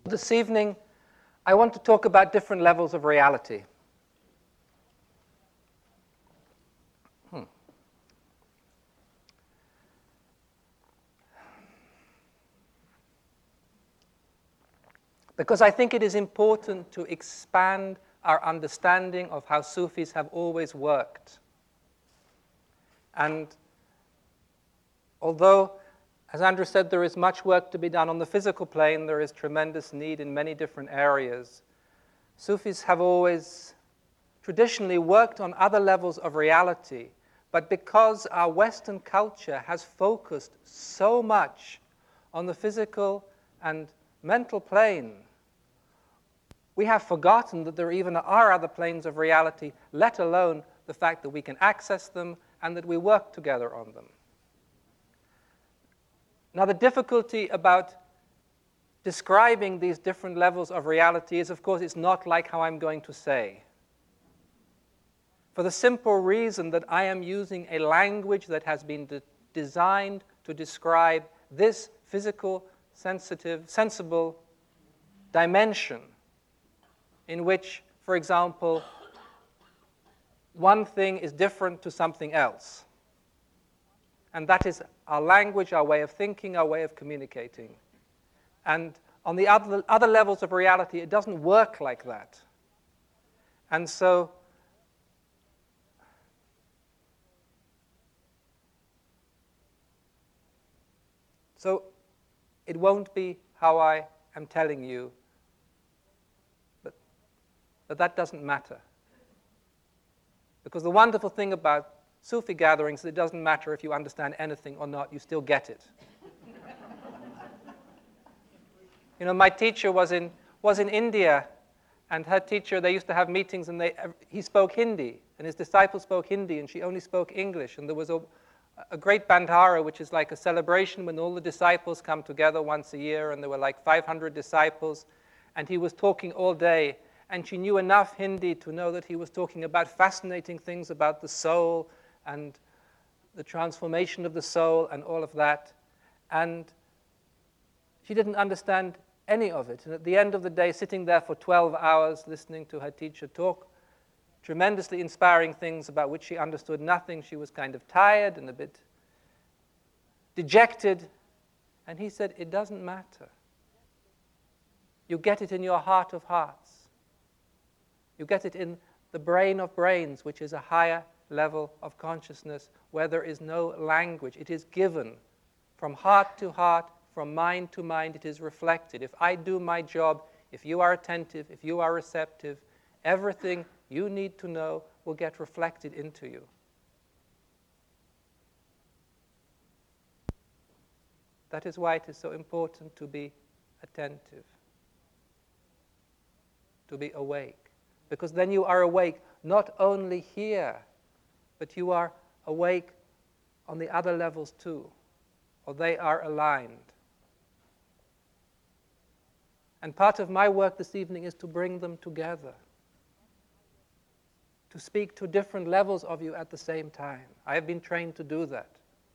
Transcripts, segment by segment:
This evening, I want to talk about different levels of reality. Because I think it is important to expand our understanding of how Sufis have always worked. And although, as Andrew said, there is much work to be done on the physical plane, there is tremendous need in many different areas. Sufis have always traditionally worked on other levels of reality, but because our Western culture has focused so much on the physical and mental plane, we have forgotten that there even are other planes of reality, let alone the fact that we can access them and that we work together on them. Now, the difficulty about describing these different levels of reality is, of course, it's not like how I'm going to say. For the simple reason that I am using a language that has been designed to describe this physical, sensible dimension in which, for example, one thing is different to something else. And that is our language, our way of thinking, our way of communicating. And on the other levels of reality, it doesn't work like that. And so it won't be how I am telling you, but that doesn't matter. Because the wonderful thing about Sufi gatherings is it doesn't matter if you understand anything or not, you still get it. You know, my teacher was in India, and her teacher, they used to have meetings, and he spoke Hindi, and his disciple spoke Hindi, and she only spoke English. And there was a great Bandhara, which is like a celebration when all the disciples come together once a year, and there were like 500 disciples, and he was talking all day. And she knew enough Hindi to know that he was talking about fascinating things about the soul and the transformation of the soul and all of that. And she didn't understand any of it. And at the end of the day, sitting there for 12 hours listening to her teacher talk tremendously inspiring things about which she understood nothing, she was kind of tired and a bit dejected. And he said, it doesn't matter. You get it in your heart of hearts. You get it in the brain of brains, which is a higher level of consciousness where there is no language. It is given from heart to heart, from mind to mind. It is reflected. If I do my job, if you are attentive, if you are receptive, everything you need to know will get reflected into you. That is why it is so important to be attentive, to be awake. Because then you are awake not only here, but you are awake on the other levels too, or they are aligned. And part of my work this evening is to bring them together, to speak to different levels of you at the same time. I have been trained to do that.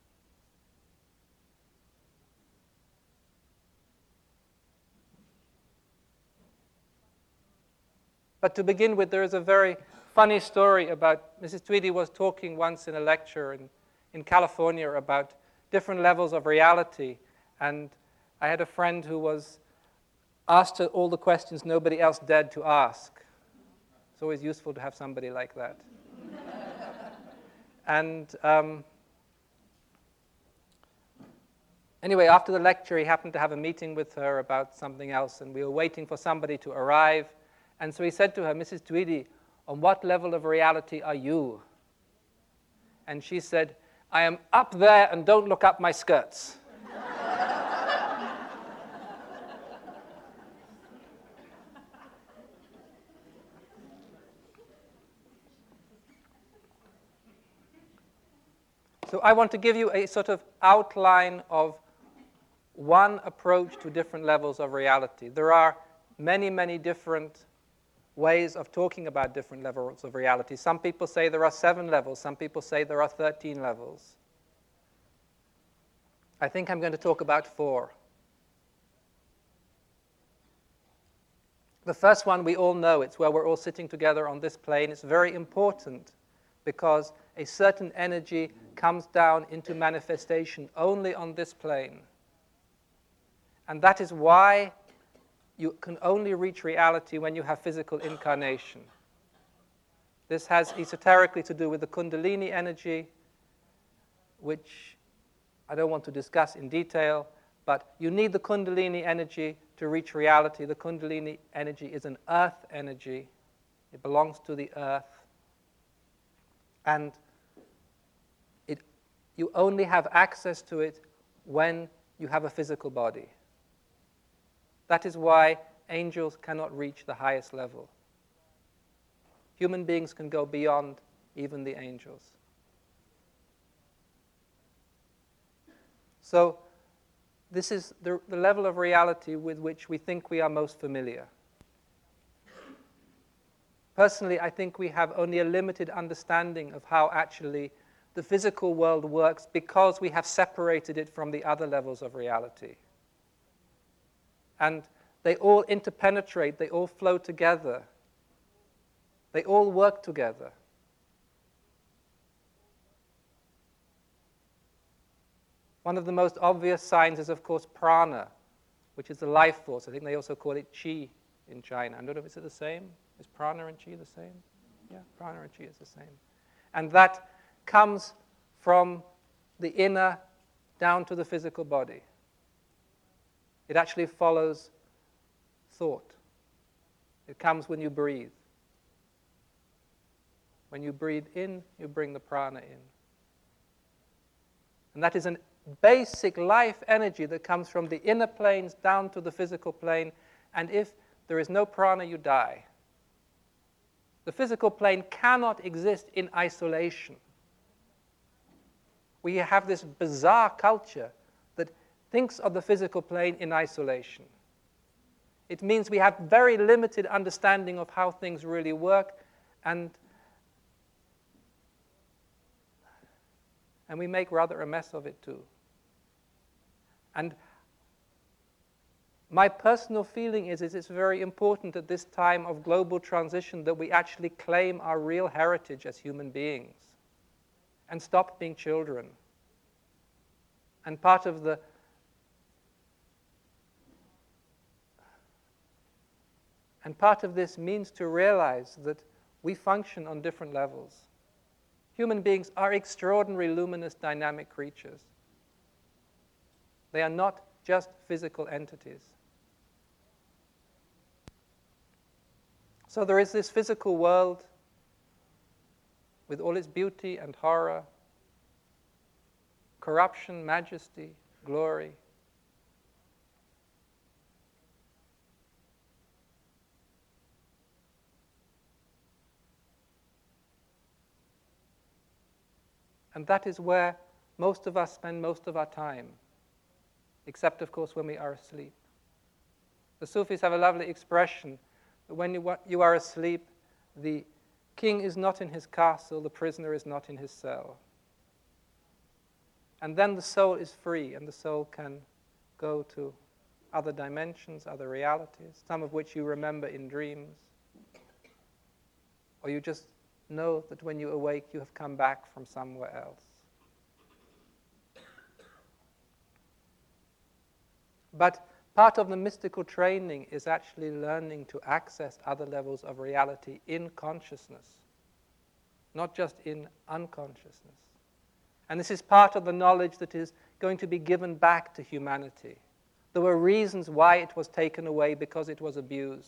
But to begin with, there is a very funny story about Mrs. Tweedy was talking once in a lecture in California about different levels of reality. And I had a friend who was asked her all the questions nobody else dared to ask. It's always useful to have somebody like that. And anyway, after the lecture, he happened to have a meeting with her about something else, and we were waiting for somebody to arrive. And so he said to her, Mrs. Tweedy, on what level of reality are you? And she said, I am up there and don't look up my skirts. So I want to give you a sort of outline of one approach to different levels of reality. There are many, many different ways of talking about different levels of reality. Some people say there are 7 levels. Some people say there are 13 levels. I think I'm going to talk about 4. The first one we all know, it's where we're all sitting together on this plane. It's very important because a certain energy comes down into manifestation only on this plane. And that is why you can only reach reality when you have physical incarnation. This has esoterically to do with the Kundalini energy, which I don't want to discuss in detail, but you need the Kundalini energy to reach reality. The Kundalini energy is an earth energy. It belongs to the earth. And you only have access to it when you have a physical body. That is why angels cannot reach the highest level. Human beings can go beyond even the angels. So this is the level of reality with which we think we are most familiar. Personally, I think we have only a limited understanding of how actually the physical world works because we have separated it from the other levels of reality. And they all interpenetrate, they all flow together. They all work together. One of the most obvious signs is, of course, prana, which is the life force. I think they also call it chi in China. I don't know if it's the same. Is prana and chi the same? Yeah, prana and chi is the same. And that comes from the inner down to the physical body. It actually follows thought. It comes when you breathe. When you breathe in, you bring the prana in. And that is a basic life energy that comes from the inner planes down to the physical plane. And if there is no prana, you die. The physical plane cannot exist in isolation. We have this bizarre culture that thinks of the physical plane in isolation. It means we have very limited understanding of how things really work, and we make rather a mess of it too. And my personal feeling is it's very important at this time of global transition that we actually claim our real heritage as human beings and stop being children. And part of this means to realize that we function on different levels. Human beings are extraordinary, luminous, dynamic creatures. They are not just physical entities. So there is this physical world with all its beauty and horror, corruption, majesty, glory. And that is where most of us spend most of our time, except, of course, when we are asleep. The Sufis have a lovely expression that when you are asleep, the king is not in his castle, the prisoner is not in his cell. And then the soul is free, and the soul can go to other dimensions, other realities, some of which you remember in dreams. Or you just know that when you awake, you have come back from somewhere else. But part of the mystical training is actually learning to access other levels of reality in consciousness, not just in unconsciousness. And this is part of the knowledge that is going to be given back to humanity. There were reasons why it was taken away because it was abused.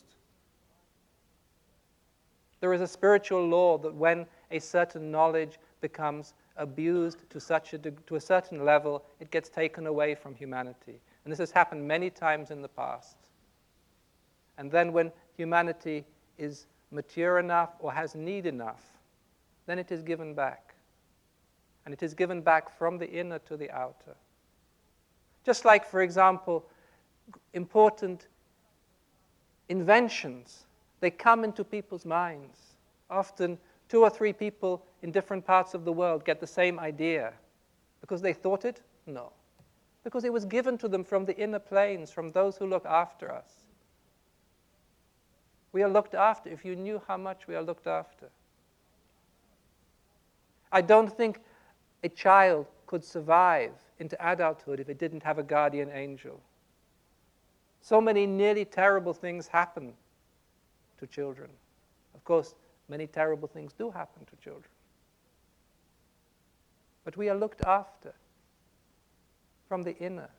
There is a spiritual law that when a certain knowledge becomes abused to a certain level, it gets taken away from humanity. And this has happened many times in the past. And then when humanity is mature enough or has need enough, then it is given back. And it is given back from the inner to the outer. Just like, for example, important inventions, they come into people's minds. Often 2 or 3 people in different parts of the world get the same idea. Because they thought it? No. Because it was given to them from the inner planes, from those who look after us. We are looked after. If you knew how much we are looked after. I don't think a child could survive into adulthood if it didn't have a guardian angel. So many nearly terrible things happen to children. Of course, many terrible things do happen to children. But we are looked after from the inner.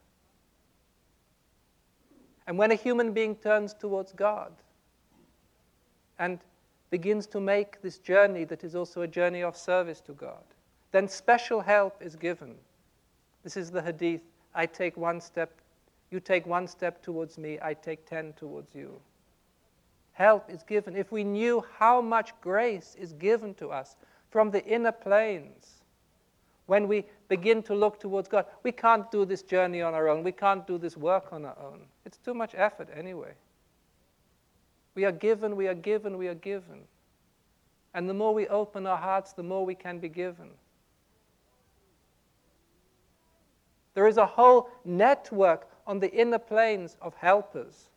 And when a human being turns towards God and begins to make this journey that is also a journey of service to God, then special help is given. This is the hadith, I take one step, you take one step towards me, I take 10 towards you. Help is given. If we knew how much grace is given to us from the inner planes, when we begin to look towards God, we can't do this journey on our own. We can't do this work on our own. It's too much effort anyway. We are given, we are given, we are given. And the more we open our hearts, the more we can be given. There is a whole network on the inner planes of helpers.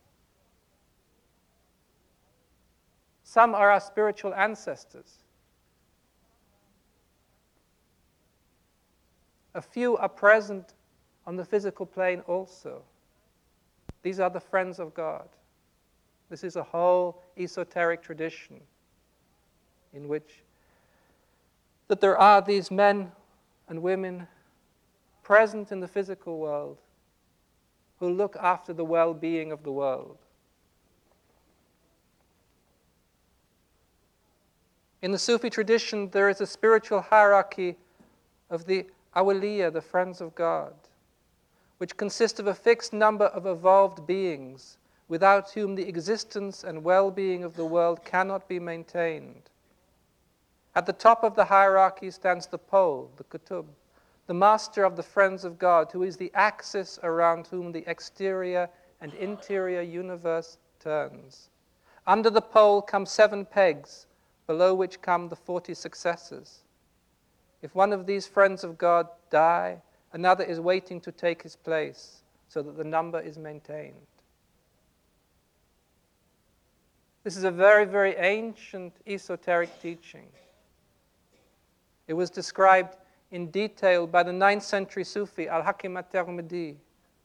Some are our spiritual ancestors. A few are present on the physical plane also. These are the friends of God. This is a whole esoteric tradition in which that there are these men and women present in the physical world who look after the well-being of the world. In the Sufi tradition, there is a spiritual hierarchy of the awliya, the friends of God, which consist of a fixed number of evolved beings without whom the existence and well-being of the world cannot be maintained. At the top of the hierarchy stands the pole, the kutub, the master of the friends of God, who is the axis around whom the exterior and interior universe turns. Under the pole come 7 pegs, below which come the 40 successors. If one of these friends of God die, another is waiting to take his place so that the number is maintained. This is a very, very ancient esoteric teaching. It was described in detail by the 9th century Sufi, Al-Hakim at-Tirmidhi.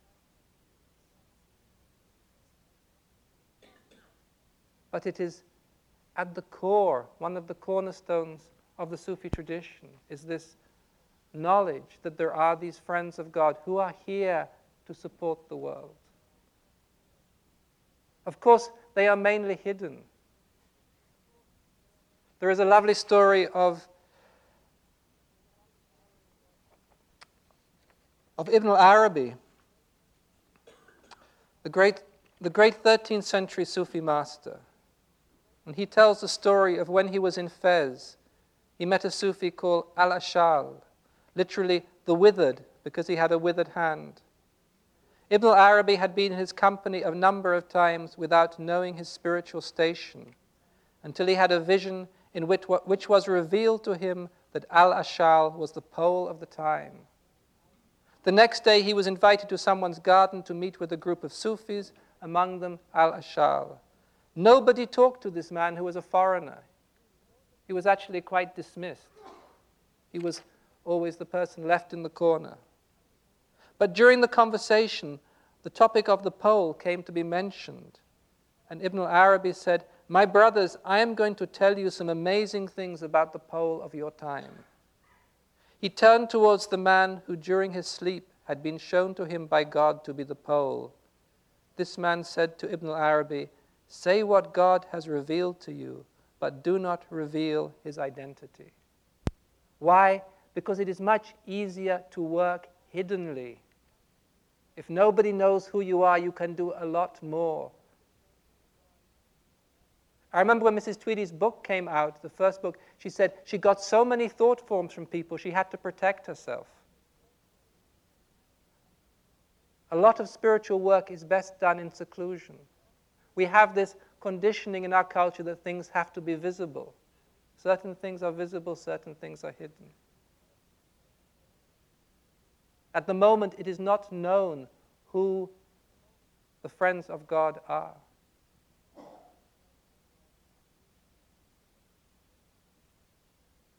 But it is at the core, one of the cornerstones of the Sufi tradition, is this knowledge that there are these friends of God who are here to support the world. Of course, they are mainly hidden. There is a lovely story of Ibn al-Arabi, the great 13th century Sufi master. And he tells the story of when he was in Fez. He met a Sufi called Al-Ashal, literally the withered, because he had a withered hand. Ibn al-Arabi had been in his company a number of times without knowing his spiritual station, until he had a vision in which was revealed to him that Al-Ashal was the pole of the time. The next day he was invited to someone's garden to meet with a group of Sufis, among them Al-Ashal. Nobody talked to this man who was a foreigner. He was actually quite dismissed. He was always the person left in the corner. But during the conversation, the topic of the pole came to be mentioned. And Ibn al-Arabi said, "My brothers, I am going to tell you some amazing things about the pole of your time." He turned towards the man who during his sleep had been shown to him by God to be the pole. This man said to Ibn al-Arabi, "Say what God has revealed to you, but do not reveal his identity." Why? Because it is much easier to work hiddenly. If nobody knows who you are, you can do a lot more. I remember when Mrs. Tweedy's book came out, the first book, she said she got so many thought forms from people, she had to protect herself. A lot of spiritual work is best done in seclusion. We have this conditioning in our culture that things have to be visible. Certain things are visible, certain things are hidden. At the moment, it is not known who the friends of God are.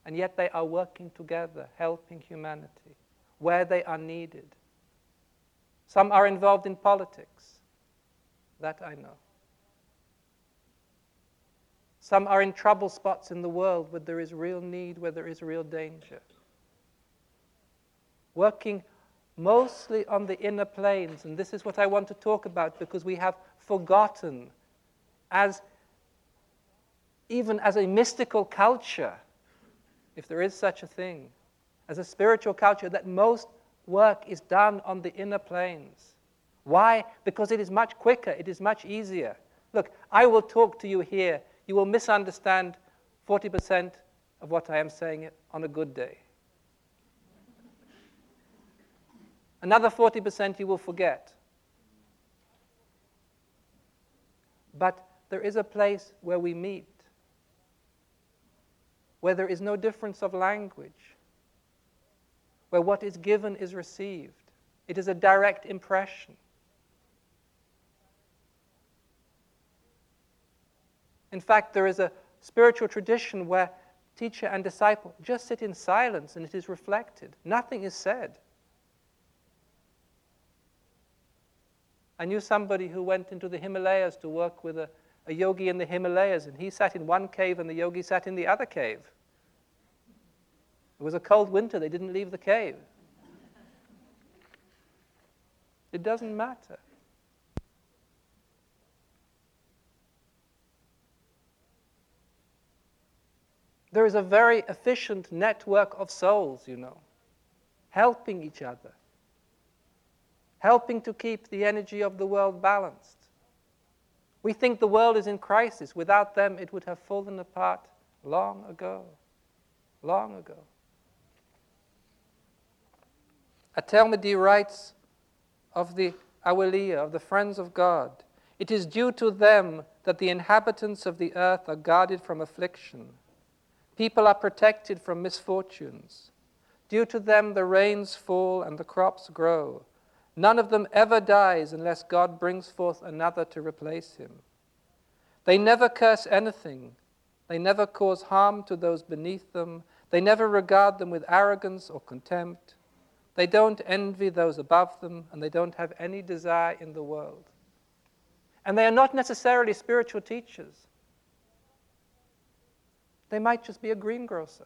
and yet they are working together, helping humanity where they are needed. Some are involved in politics. That I know. Some are in trouble spots in the world where there is real need, where there is real danger. Working mostly on the inner planes, and this is what I want to talk about because we have forgotten, even as a mystical culture, if there is such a thing, as a spiritual culture, that most work is done on the inner planes. Why? Because it is much quicker, it is much easier. Look, I will talk to you here. You will misunderstand 40% of what I am saying on a good day. Another 40% you will forget. But there is a place where we meet, where there is no difference of language, where what is given is received. It is a direct impression. In fact, there is a spiritual tradition where teacher and disciple just sit in silence and it is reflected. Nothing is said. I knew somebody who went into the Himalayas to work with a yogi in the Himalayas, and he sat in one cave and the yogi sat in the other cave. It was a cold winter, they didn't leave the cave. It doesn't matter. There is a very efficient network of souls, helping each other, helping to keep the energy of the world balanced. We think the world is in crisis. Without them, it would have fallen apart long ago. Long ago. At-Tirmidhi writes of the Awliya, of the friends of God, "It is due to them that the inhabitants of the earth are guarded from affliction. People are protected from misfortunes. Due to them the rains fall and the crops grow. None of them ever dies unless God brings forth another to replace him. They never curse anything. They never cause harm to those beneath them. They never regard them with arrogance or contempt. They don't envy those above them, and they don't have any desire in the world." And they are not necessarily spiritual teachers. They might just be a greengrocer.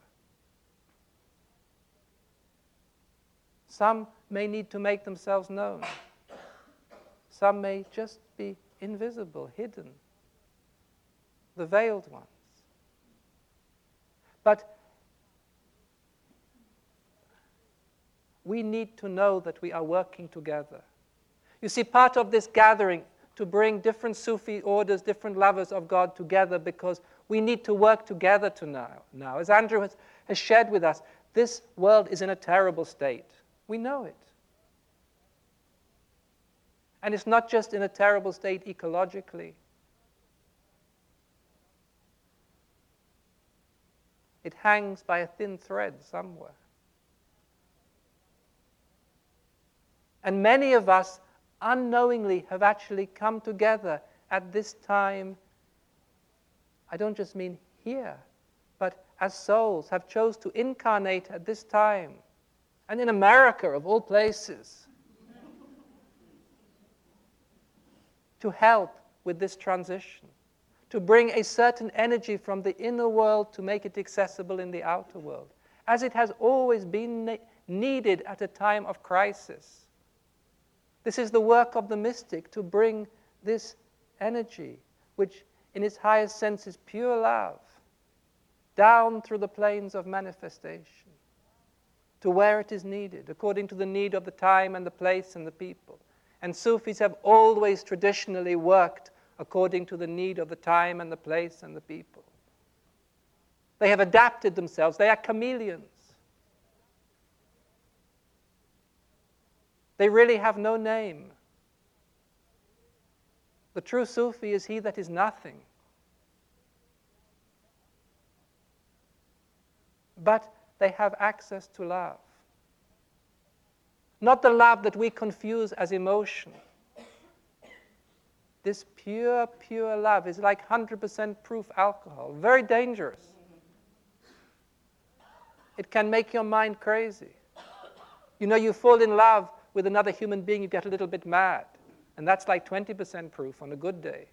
Some may need to make themselves known. Some may just be invisible, hidden, the veiled ones. But we need to know that we are working together. You see, part of this gathering to bring different Sufi orders, different lovers of God together, because we need to work together to now. As Andrew has shared with us, this world is in a terrible state. We know it. And it's not just in a terrible state ecologically. It hangs by a thin thread somewhere. And many of us unknowingly have actually come together at this time. I don't just mean here, but as souls have chose to incarnate at this time. And in America, of all places, to help with this transition, to bring a certain energy from the inner world to make it accessible in the outer world, as it has always been needed at a time of crisis. This is the work of the mystic, to bring this energy, which in its highest sense is pure love, down through the planes of manifestation, to where it is needed, according to the need of the time and the place and the people. And Sufis have always traditionally worked according to the need of the time and the place and the people. They have adapted themselves. They are chameleons. They really have no name. The true Sufi is he that is nothing. But they have access to love. Not the love that we confuse as emotion. This pure, pure love is like 100% proof alcohol, very dangerous. It can make your mind crazy. You know, you fall in love with another human being, you get a little bit mad. And that's like 20% proof on a good day.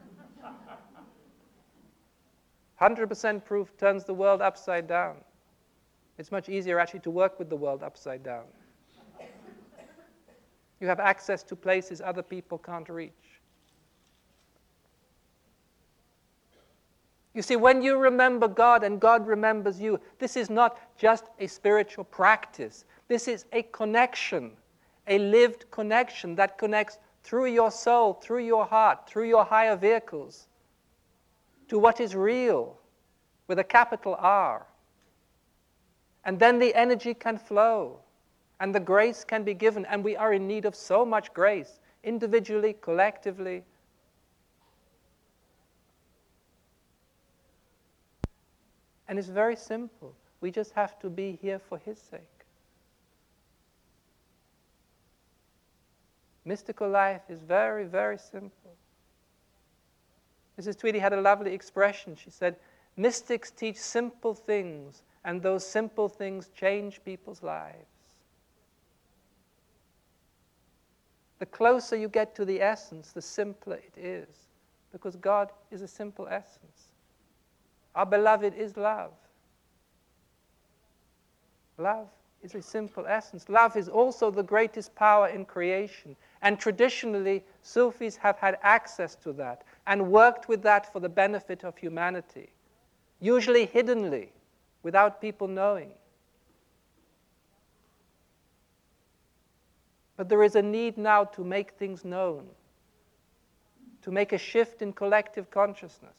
100% proof turns the world upside down. It's much easier actually to work with the world upside down. You have access to places other people can't reach. You see, when you remember God and God remembers you, this is not just a spiritual practice. This is a connection, a lived connection that connects through your soul, through your heart, through your higher vehicles, to what is real, with a capital R. And then the energy can flow, and the grace can be given, and we are in need of so much grace, individually, collectively. And it's very simple. We just have to be here for His sake. Mystical life is very, very simple. Mrs. Tweedy had a lovely expression. She said, mystics teach simple things, and those simple things change people's lives. The closer you get to the essence, the simpler it is, because God is a simple essence. Our beloved is love. Love is a simple essence. Love is also the greatest power in creation. And traditionally, Sufis have had access to that and worked with that for the benefit of humanity, usually hiddenly, without people knowing. But there is a need now to make things known, to make a shift in collective consciousness.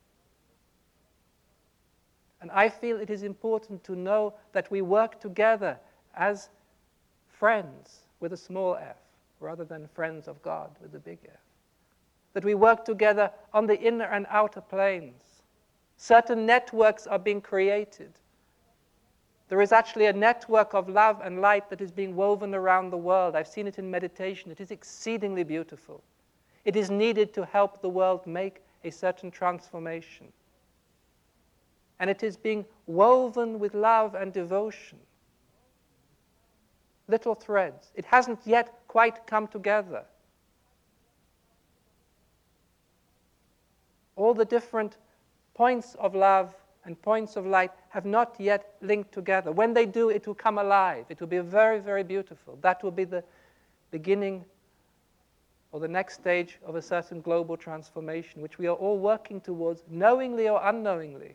And I feel it is important to know that we work together as friends with a small f, rather than friends of God with a big F. That we work together on the inner and outer planes. Certain networks are being created. There is actually a network of love and light that is being woven around the world. I've seen it in meditation. It is exceedingly beautiful. It is needed to help the world make a certain transformation. And it is being woven with love and devotion. Little threads. It hasn't yet quite come together. All the different points of love and points of light have not yet linked together. When they do, it will come alive. It will be very, very beautiful. That will be the beginning or the next stage of a certain global transformation, which we are all working towards, knowingly or unknowingly.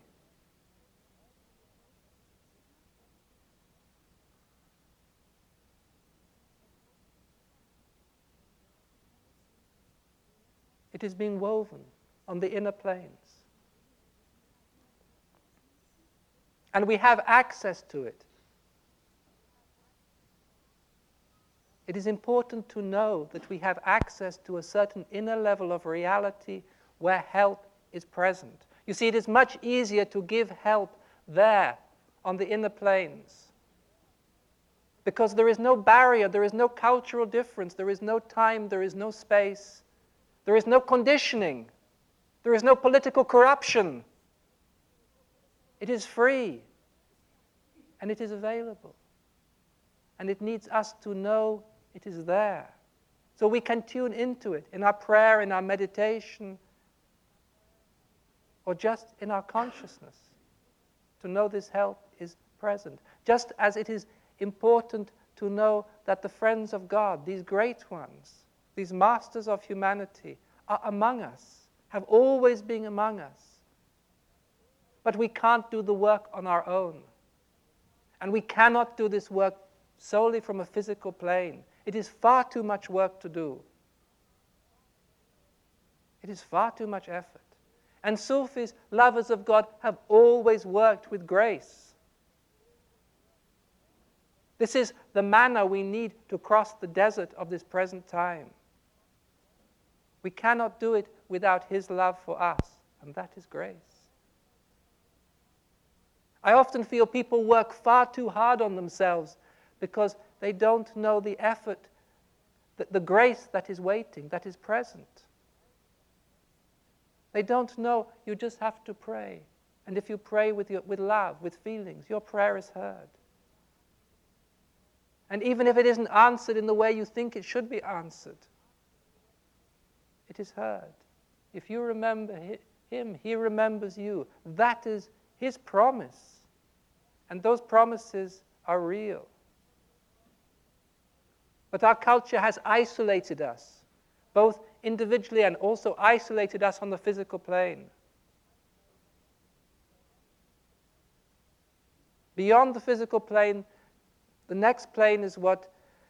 It is being woven on the inner planes. And we have access to it. It is important to know that we have access to a certain inner level of reality where help is present. You see, it is much easier to give help there on the inner planes, because there is no barrier, there is no cultural difference, there is no time, there is no space. There is no conditioning. There is no political corruption. It is free. And it is available. And it needs us to know it is there. So we can tune into it in our prayer, in our meditation, or just in our consciousness, to know this help is present. Just as it is important to know that the friends of God, these great ones, these masters of humanity, are among us, have always been among us. But we can't do the work on our own. And we cannot do this work solely from a physical plane. It is far too much work to do. It is far too much effort. And Sufis, lovers of God, have always worked with grace. This is the manna we need to cross the desert of this present time. We cannot do it without His love for us, and that is grace. I often feel people work far too hard on themselves because they don't know the effort, the grace that is waiting, that is present. They don't know you just have to pray. And if you pray with love, with feelings, your prayer is heard. And even if it isn't answered in the way you think it should be answered, it is heard. If you remember him, he remembers you. That is his promise. And those promises are real. But our culture has isolated us, both individually and also isolated us on the physical plane. Beyond the physical plane, the next plane is what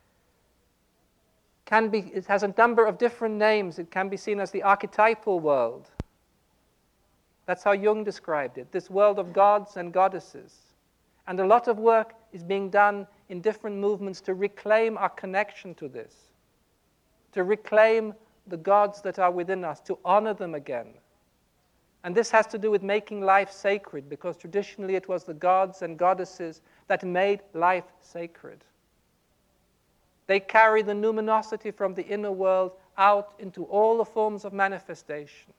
can be, it has a number of different names. It can be seen as the archetypal world. That's how Jung described it, this world of gods and goddesses. And a lot of work is being done in different movements to reclaim our connection to this, to reclaim the gods that are within us, to honor them again. And this has to do with making life sacred, because traditionally it was the gods and goddesses that made life sacred. They carry the numinosity from the inner world out into all the forms of manifestation.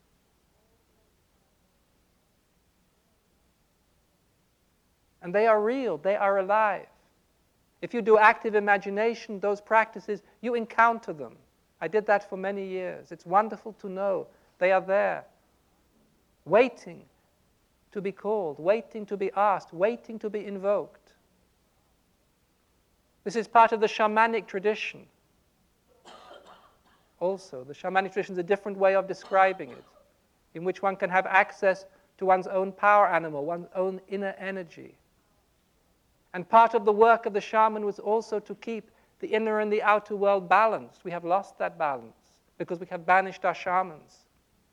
And they are real, they are alive. If you do active imagination, those practices, you encounter them. I did that for many years. It's wonderful to know they are there, waiting to be called, waiting to be asked, waiting to be invoked. This is part of the shamanic tradition. Also, the shamanic tradition is a different way of describing it, in which one can have access to one's own power animal, one's own inner energy. And part of the work of the shaman was also to keep the inner and the outer world balanced. We have lost that balance because we have banished our shamans.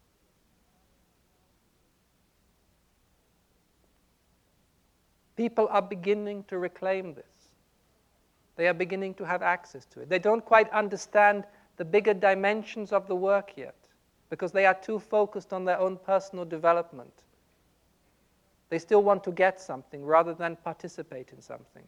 People are beginning to reclaim this. They are beginning to have access to it. They don't quite understand the bigger dimensions of the work yet, because they are too focused on their own personal development. They still want to get something rather than participate in something.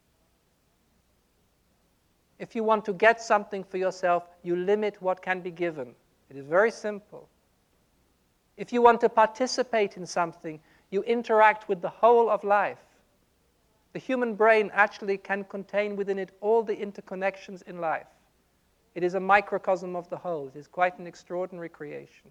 If you want to get something for yourself, you limit what can be given. It is very simple. If you want to participate in something, you interact with the whole of life. The human brain actually can contain within it all the interconnections in life. It is a microcosm of the whole. It is quite an extraordinary creation.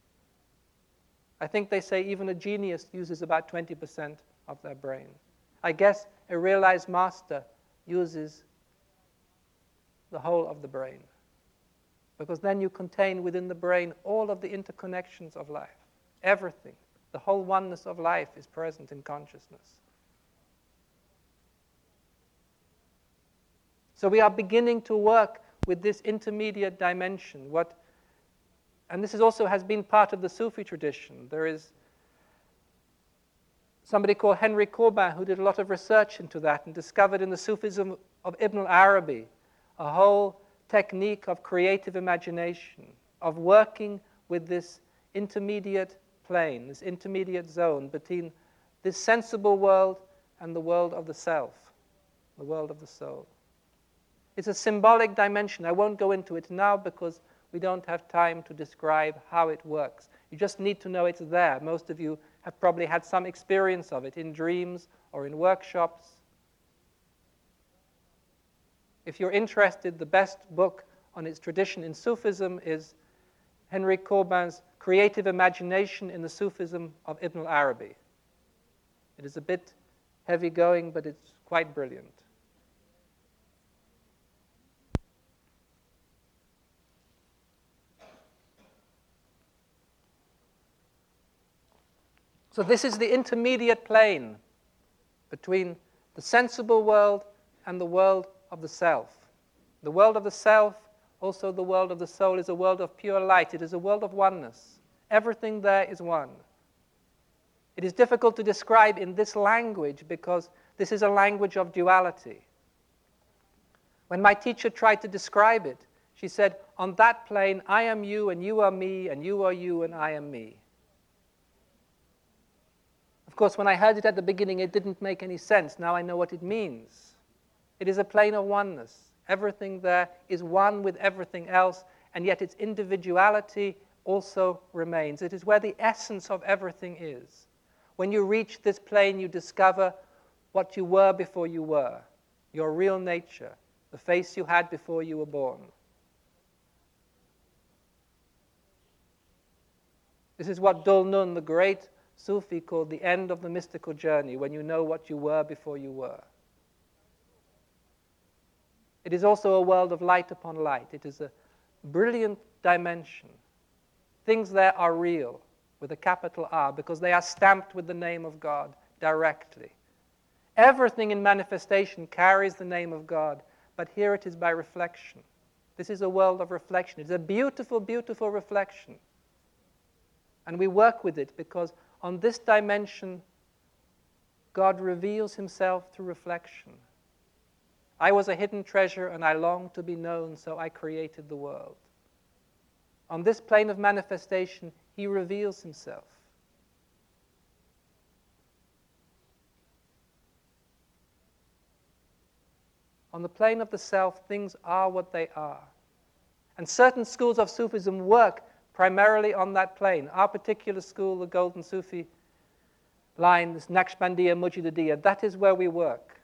I think they say even a genius uses about 20% of their brain. I guess a realized master uses the whole of the brain, because then you contain within the brain all of the interconnections of life. Everything, the whole oneness of life is present in consciousness. So we are beginning to work with this intermediate dimension, and this also has been part of the Sufi tradition. There is somebody called Henry Corbin who did a lot of research into that and discovered in the Sufism of Ibn al-Arabi a whole technique of creative imagination, of working with this intermediate plane, this intermediate zone between this sensible world and the world of the self, the world of the soul. It's a symbolic dimension. I won't go into it now because we don't have time to describe how it works. You just need to know it's there. Most of you have probably had some experience of it in dreams or in workshops. If you're interested, the best book on its tradition in Sufism is Henry Corbin's Creative Imagination in the Sufism of Ibn al-Arabi. It is a bit heavy-going, but it's quite brilliant. So this is the intermediate plane between the sensible world and the world of the self. The world of the self, also the world of the soul, is a world of pure light. It is a world of oneness. Everything there is one. It is difficult to describe in this language because this is a language of duality. When my teacher tried to describe it, she said, on that plane, I am you and you are me and you are you and I am me. Of course, when I heard it at the beginning, it didn't make any sense. Now I know what it means. It is a plane of oneness. Everything there is one with everything else, and yet its individuality also remains. It is where the essence of everything is. When you reach this plane, you discover what you were before you were, your real nature, the face you had before you were born. This is what Dhul Nun, the great Sufi, called the end of the mystical journey, when you know what you were before you were. It is also a world of light upon light. It is a brilliant dimension. Things there are real, with a capital R, because they are stamped with the name of God directly. Everything in manifestation carries the name of God, but here it is by reflection. This is a world of reflection. It's a beautiful, beautiful reflection. And we work with it because on this dimension, God reveals himself through reflection. I was a hidden treasure and I longed to be known, so I created the world. On this plane of manifestation, he reveals himself. On the plane of the self, things are what they are. And certain schools of Sufism work primarily on that plane. Our particular school, the Golden Sufi line, this Naqshbandiya Mujtahidiyya, that is where we work.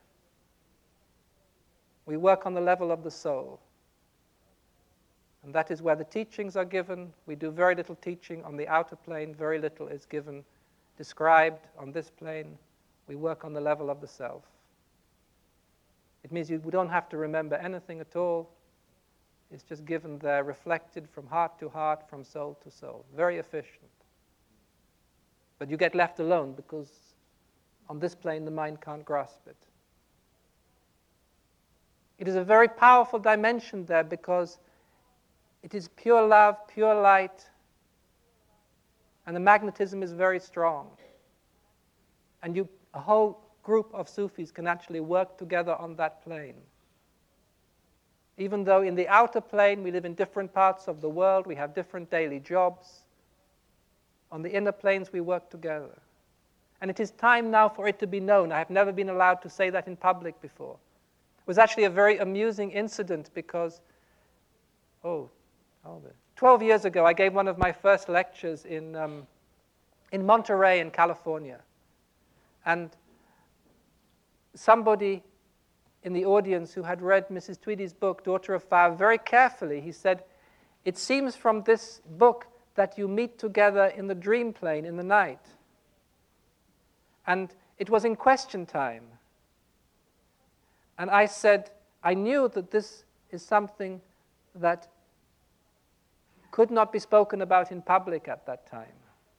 We work on the level of the soul. And that is where the teachings are given. We do very little teaching on the outer plane. Very little is given, described on this plane. We work on the level of the self. It means we don't have to remember anything at all. It's just given there, reflected from heart to heart, from soul to soul. Very efficient. But you get left alone because on this plane the mind can't grasp it. It is a very powerful dimension there because it is pure love, pure light, and the magnetism is very strong. And a whole group of Sufis can actually work together on that plane. Even though in the outer plane we live in different parts of the world, we have different daily jobs, on the inner planes we work together. And it is time now for it to be known. I have never been allowed to say that in public before. It was actually a very amusing incident because, 12 years ago I gave one of my first lectures in Monterey in California. And somebody in the audience who had read Mrs. Tweedy's book, Daughter of Fire, very carefully, he said, "It seems from this book that you meet together in the dream plane in the night." And it was in question time. And I said, I knew that this is something that could not be spoken about in public at that time.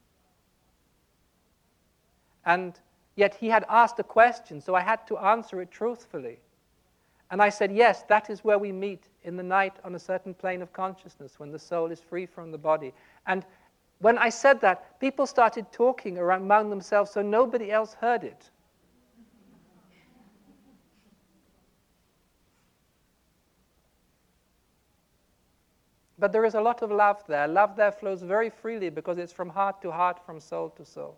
And yet he had asked a question, so I had to answer it truthfully. And I said, yes, that is where we meet in the night on a certain plane of consciousness, when the soul is free from the body. And when I said that, people started talking among themselves, so nobody else heard it. But there is a lot of love there. Love there flows very freely because it's from heart to heart, from soul to soul.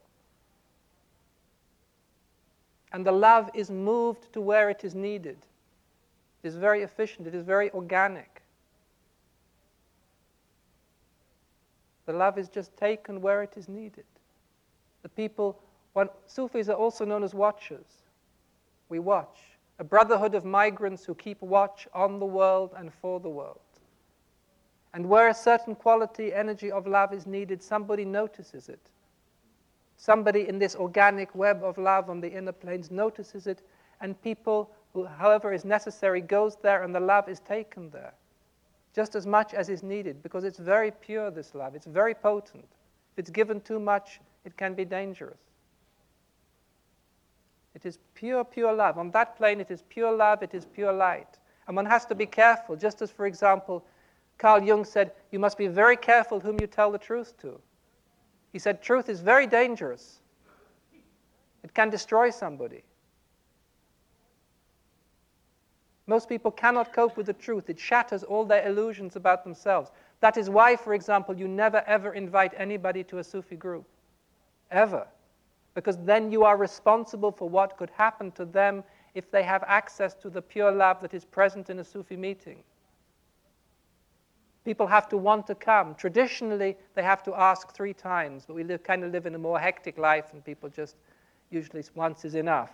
And the love is moved to where it is needed. It is very efficient. It is very organic. The love is just taken where it is needed. The people, Sufis are also known as watchers. We watch. A brotherhood of migrants who keep watch on the world and for the world. And where a certain quality, energy of love is needed, somebody notices it. Somebody in this organic web of love on the inner planes notices it, and people, however is necessary, goes there and the love is taken there. Just as much as is needed, because it's very pure, this love. It's very potent. If it's given too much, it can be dangerous. It is pure, pure love. On that plane, it is pure love, it is pure light. And one has to be careful, just as, for example, Carl Jung said, you must be very careful whom you tell the truth to. He said, truth is very dangerous. It can destroy somebody. Most people cannot cope with the truth. It shatters all their illusions about themselves. That is why, for example, you never ever invite anybody to a Sufi group. Ever. Because then you are responsible for what could happen to them if they have access to the pure love that is present in a Sufi meeting. People have to want to come. Traditionally, they have to ask 3 times, but we kind of live in a more hectic life, and people just usually once is enough.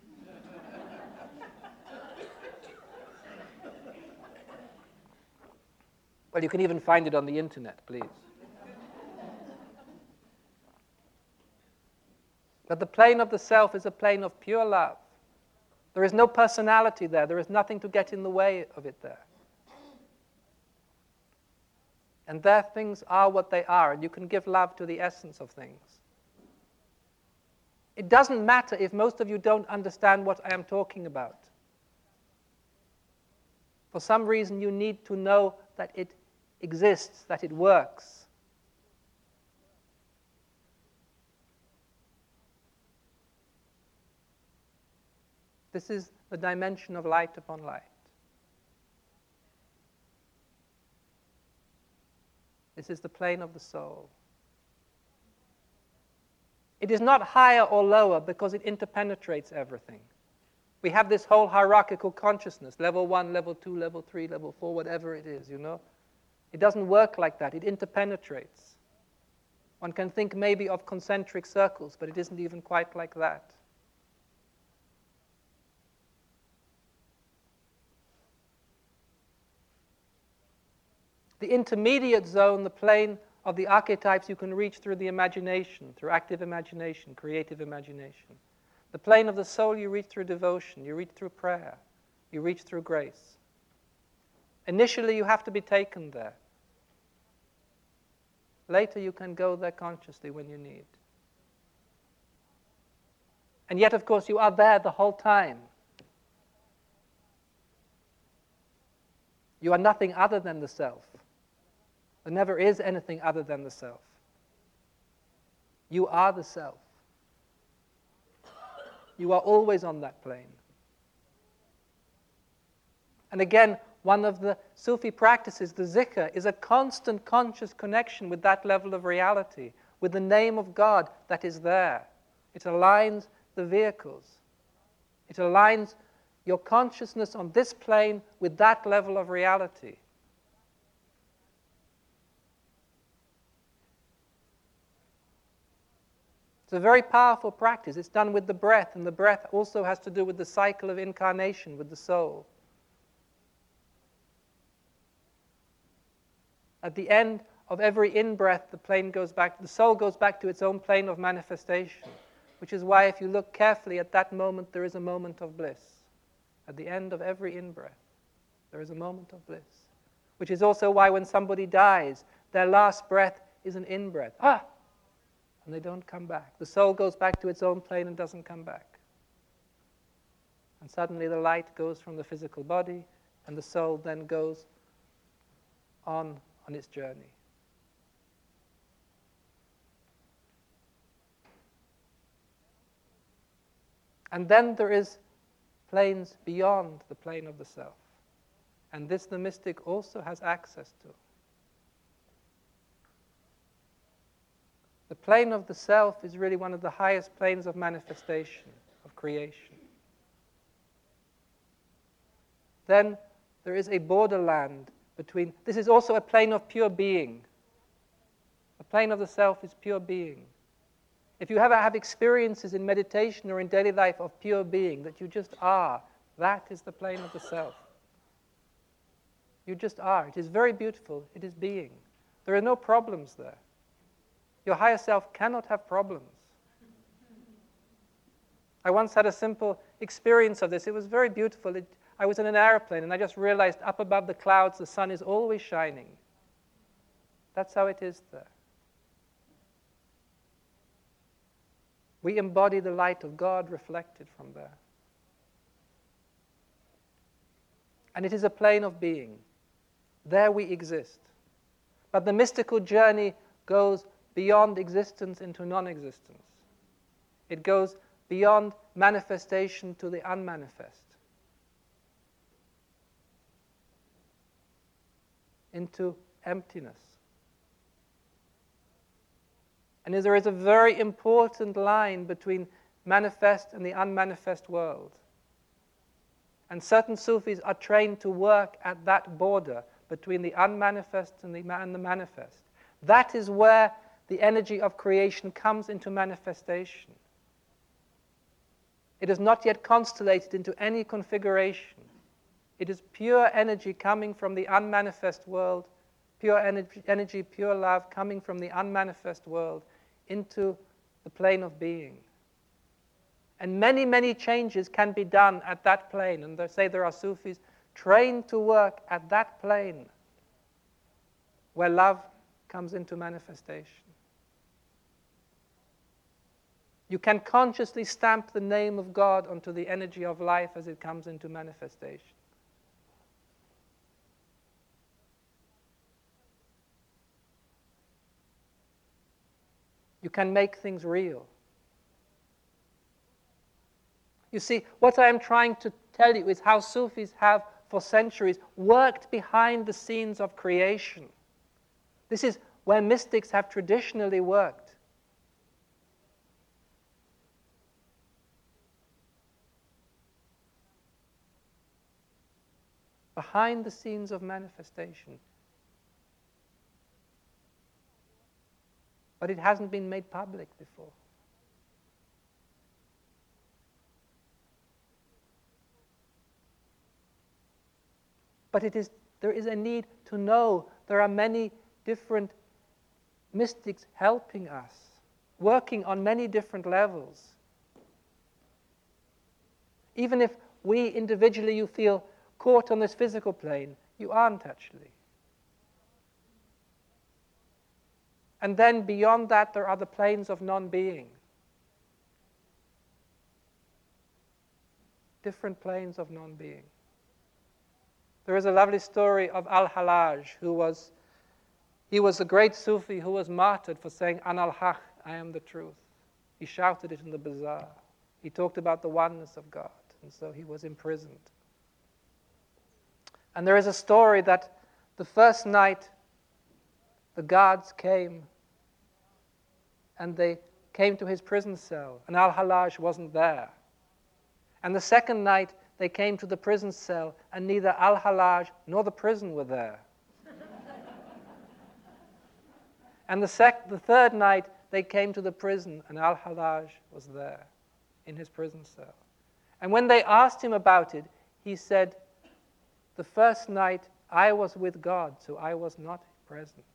Well, you can even find it on the internet, please. But the plane of the self is a plane of pure love. There is no personality there. There is nothing to get in the way of it there. And there things are what they are, and you can give love to the essence of things. It doesn't matter if most of you don't understand what I am talking about. For some reason, you need to know that it exists, that it works. This is the dimension of light upon light. This is the plane of the soul. It is not higher or lower because it interpenetrates everything. We have this whole hierarchical consciousness, level 1, level 2, level 3, level 4, whatever it is, you know. It doesn't work like that. It interpenetrates. One can think maybe of concentric circles, but it isn't even quite like that. The intermediate zone, the plane of the archetypes, you can reach through the imagination, through active imagination, creative imagination. The plane of the soul you reach through devotion, you reach through prayer, you reach through grace. Initially, you have to be taken there. Later, you can go there consciously when you need. And yet, of course, you are there the whole time. You are nothing other than the self. There never is anything other than the self. You are the self. You are always on that plane. And again, one of the Sufi practices, the zikr, is a constant conscious connection with that level of reality, with the name of God that is there. It aligns the vehicles. It aligns your consciousness on this plane with that level of reality. It's a very powerful practice. It's done with the breath, and the breath also has to do with the cycle of incarnation with the soul. At the end of every in-breath, the soul goes back to its own plane of manifestation, which is why if you look carefully at that moment, there is a moment of bliss. At the end of every in-breath, there is a moment of bliss, which is also why when somebody dies, their last breath is an in-breath. And they don't come back. The soul goes back to its own plane and doesn't come back. And suddenly the light goes from the physical body, and the soul then goes on its journey. And then there is planes beyond the plane of the self. And this the mystic also has access to. The plane of the self is really one of the highest planes of manifestation, of creation. Then there is a borderland between. This is also a plane of pure being. The plane of the self is pure being. If you ever have experiences in meditation or in daily life of pure being, that you just are, that is the plane of the self. You just are. It is very beautiful. It is being. There are no problems there. Your higher self cannot have problems. I once had a simple experience of this. It was very beautiful. I was in an airplane, and I just realized up above the clouds, the sun is always shining. That's how it is there. We embody the light of God reflected from there. And it is a plane of being. There we exist. But the mystical journey goes beyond existence into non-existence. It goes beyond manifestation to the unmanifest, into emptiness. And there is a very important line between manifest and the unmanifest world. And certain Sufis are trained to work at that border between the unmanifest and the manifest. That is where the energy of creation comes into manifestation. It is not yet constellated into any configuration. It is pure energy coming from the unmanifest world, pure energy, pure love coming from the unmanifest world into the plane of being. And many, many changes can be done at that plane. And they say there are Sufis trained to work at that plane where love comes into manifestation. You can consciously stamp the name of God onto the energy of life as it comes into manifestation. You can make things real. You see, what I am trying to tell you is how Sufis have, for centuries, worked behind the scenes of creation. This is where mystics have traditionally worked. Behind the scenes of manifestation. But it hasn't been made public before. But there is a need to know there are many different mystics helping us, working on many different levels. Even if we individually, you feel caught on this physical plane, you aren't actually. And then beyond that, there are the planes of non-being. Different planes of non-being. There is a lovely story of Al-Hallaj, he was a great Sufi who was martyred for saying, Ana al-Haq, I am the truth. He shouted it in the bazaar. He talked about the oneness of God, and so he was imprisoned. And there is a story that the first night the guards came, and they came to his prison cell, and Al-Hallaj wasn't there. And the second night, they came to the prison cell, and neither Al-Hallaj nor the prison were there. And the third night, they came to the prison, and Al-Hallaj was there in his prison cell. And when they asked him about it, he said, the first night, I was with God, so I was not present.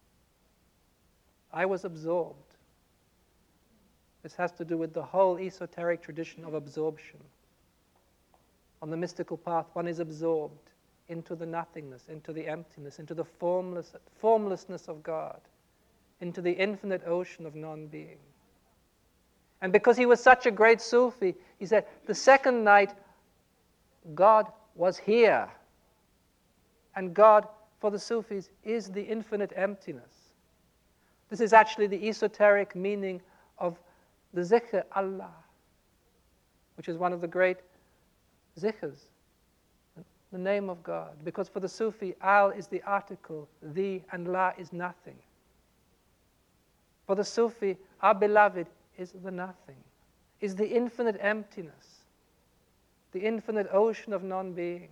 I was absorbed. This has to do with the whole esoteric tradition of absorption. On the mystical path, one is absorbed into the nothingness, into the emptiness, into the formlessness of God, into the infinite ocean of non-being. And because he was such a great Sufi, he said, the second night, God was here. And God, for the Sufis, is the infinite emptiness. This is actually the esoteric meaning of the zikr Allah, which is one of the great zikrs, the name of God. Because for the Sufi, Al is the article, the, and La is nothing. For the Sufi, our beloved is the nothing, is the infinite emptiness, the infinite ocean of non-being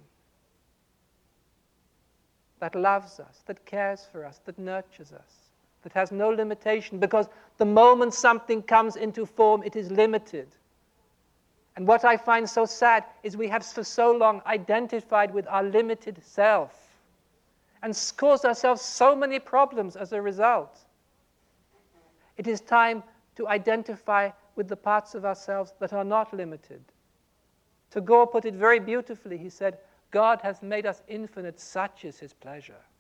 that loves us, that cares for us, that nurtures us, that has no limitation, because the moment something comes into form, it is limited. And what I find so sad is we have for so long identified with our limited self and caused ourselves so many problems as a result. It is time to identify with the parts of ourselves that are not limited. Tagore put it very beautifully. He said, God has made us infinite, such is his pleasure.